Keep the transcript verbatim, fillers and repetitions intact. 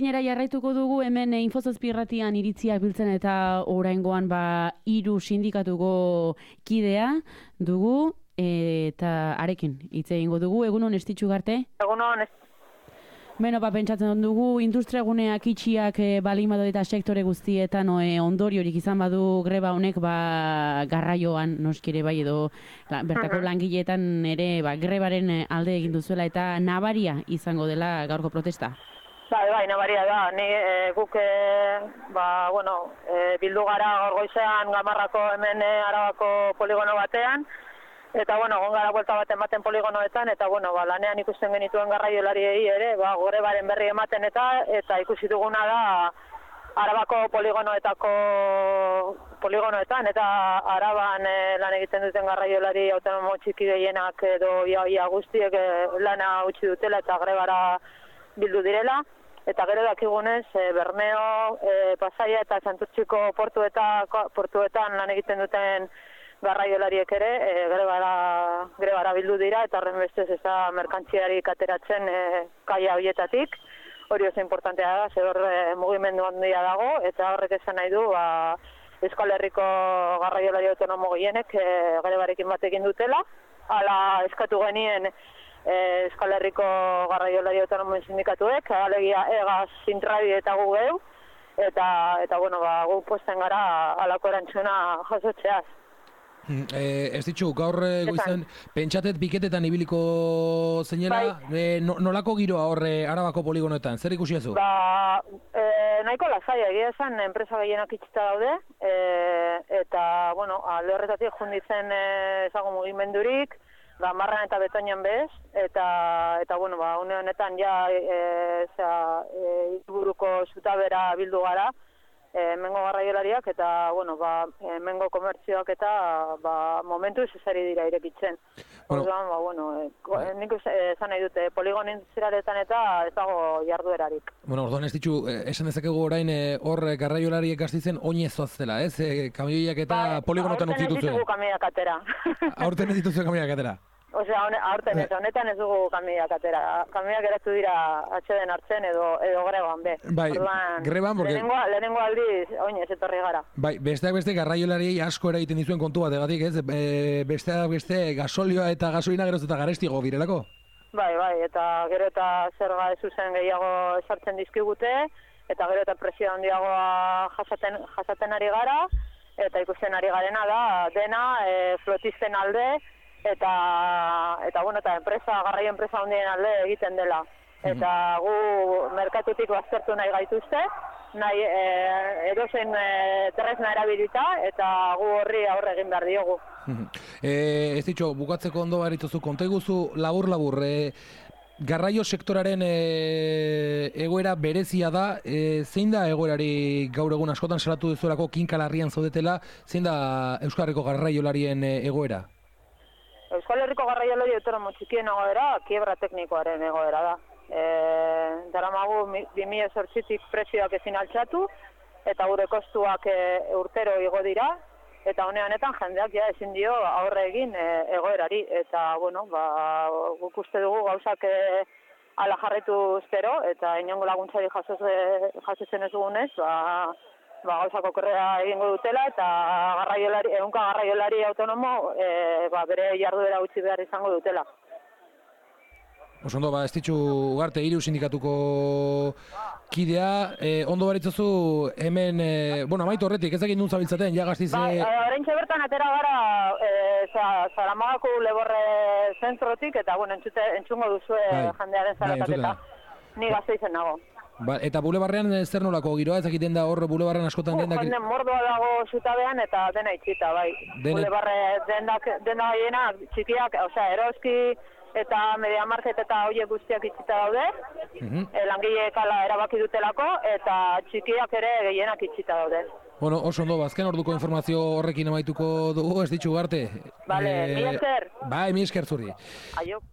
Eskinera jarraituko dugu hemen Infozazpi irratian iritziak biltzen eta oraingoan ba hiru sindikatuko kidea dugu eta arekin hitz egingo dugu. Egunon Estitxu Ugarte? Egunon. Beno, ba, pentsatzen dugu industriaguneak itxiak e, balin badu eta sektore guztietan no, e, ondoriorik izan badu greba honek ba, garraioan noskire bai edo la, bertako uh-huh. langileetan ere ba, grebaren alde egin duzuela eta nabaria izango dela gaurko protesta. Bai, bai, nabaria da. Ni e, guk e, ba, bueno, e, bildu gara gaur goizean Gamarrako hemen e, Arabako poligono batean. Eta, bueno, egon gara buelta bat ematen poligonoetan, eta, bueno, ba, lanean ikusten genituen garraiolariei ere, ba, grebaren berri ematen eta, eta ikusi duguna da Arabako poligonoetako poligonoetan, eta Araban e, lan egiten duten garraiolari autonomo txiki gehienak edo ia, ia guztiek e, lana utzi dutela eta grebara bildu direla. Eta gero dakigunez, e, Bermeo, e, Pasaia eta Santurtziko portueta, portuetan lan egiten duten garraiolariek ere e, grebara, grebara bildu dira eta horren bestez ez da merkantziarik ateratzen e, kaia horietatik. Hori oso importantea da, zer hor e, mugimendu handia dago eta horrek esan nahi du ba, Euskal Herriko garraiolari autonomo gehienek e, grebarekin batekin dutela. Hala eskatu genien e, Euskal Herriko garraiolari autonomo sindikatuek, alegia Egaz, Sintrabi eta gu geu, eta, eta bueno, ba, gu posten gara halako erantzuna jasotzeaz. Eh, ez ditxu, gaur goizan, pentsatet piketetan ibiliko zeinela, bai. e, no, nolako giroa horre Arabako poligonoetan, zer ikusi ezu? Ba, e, nahiko lasaia, egia esan, enpresa gehienak itxita daude, e, eta, bueno, alde horretatik junditzen e, ezago mugimendurik, Gamarran eta Betoñan bez, eta, eta bueno, ba, une honetan ja, e, zera, e, buruko zutabera bildu gara, E, mengo garraiolariak eta, bueno, ba, e, mengo komertzioak eta ba, momentu zezari dira irekitzen. Bueno, Orduan, ba, bueno, e, nik esan nahi dute, poligon industrialetan eta ez dago jarduerarik. Bueno, orduan ez ditu, esan dezakegu orain hor e, garraiolariek astitzen oinez zoaztela, ez? E, kamioiak eta ba, poligonotan utzi dituzu. Aurten ez ditugu kamioak atera. Aurten ez dituzu kamioak atera. Osea, aurten ez, honetan ez dugu kamioak atera. Kamioak eratu dira atxeden hartzen edo, edo greban, be. Bai, Orduan, greban, porque... Lehenengo, lehenengo aldiz, oinez, etorri gara. Bai, besteak beste garraiolariei asko eragiten dizuen kontu bat egatik, ez? E, besteak beste gasolioa eta gasolina geroz eta garestigo birelako? Bai, bai, eta gero eta zerga ez zuzen gehiago esartzen dizkigute, eta gero eta presio handiagoa jasaten, jasaten ari gara, eta ikusten ari garena da, dena e, flotisten alde, eta eta bueno, eta enpresa, garraio enpresa handien alde egiten dela. Eta gu merkatutik baztertu nahi gaituzte, nahi e, edozen e, tresna erabilita, eta gu horri aurre egin behar diogu. E, ez ditxo, bukatzeko ondo barituzu, konta iguzu labur-labur, e, garraio sektoraren e, egoera berezia da, e, zein da egoerari gaur egun askotan salatu duzuelako kinkalarrian zaudetela, zein da Euskal Herriko garraiolarien e, egoera? Euskal Herriko garraiolari autonomo txikien egoera, kiebra teknikoaren egoera da. E, daramagu bi mila zortzitik prezioak ezin altxatu, eta gure kostuak e, urtero igo dira, eta hone honetan jendeak ja ezin dio aurre egin e, egoerari. Eta, bueno, ba, guk uste dugu gauzak e, ala jarretu zero, eta inongo laguntzari jasotzen ez dugunez, ba, ba, gauzako korrea egingo dutela, eta garraiolari, ehunka garraiolari autonomo e, ba, bere jarduera utzi behar izango dutela. Oso ondo, ba, ez ditxu Ugarte, hiru sindikatuko kidea, e, ondo baritzozu hemen, e, bueno, amaitu horretik, ez egin duen zabiltzaten, ja gaztiz... Ba, e, horreintxe bertan atera gara e, Zaramagako Leborre zentrotik, eta, bueno, entzute, entzungo duzue bai, jendearen zarataketa. Ni gazte izen nago. Ba, eta bulebarrean zer nolako giroa, ez egiten da hor bulebarrean askotan dendak... Jende mordoa dago zutabean eta dena itxita, bai. Dene... Bulebarre dendak, dena gaiena txikiak, osea, Eroski eta Media Market eta horiek guztiak itxita daude, uh-huh. e, langileek ala erabaki dutelako, eta txikiak ere gehienak itxita daude. Bueno, oso ondo, azken orduko informazio horrekin amaituko dugu, ez ditxu Ugarte. Vale, e... mi esker. Bai, mi esker zuri. Aio.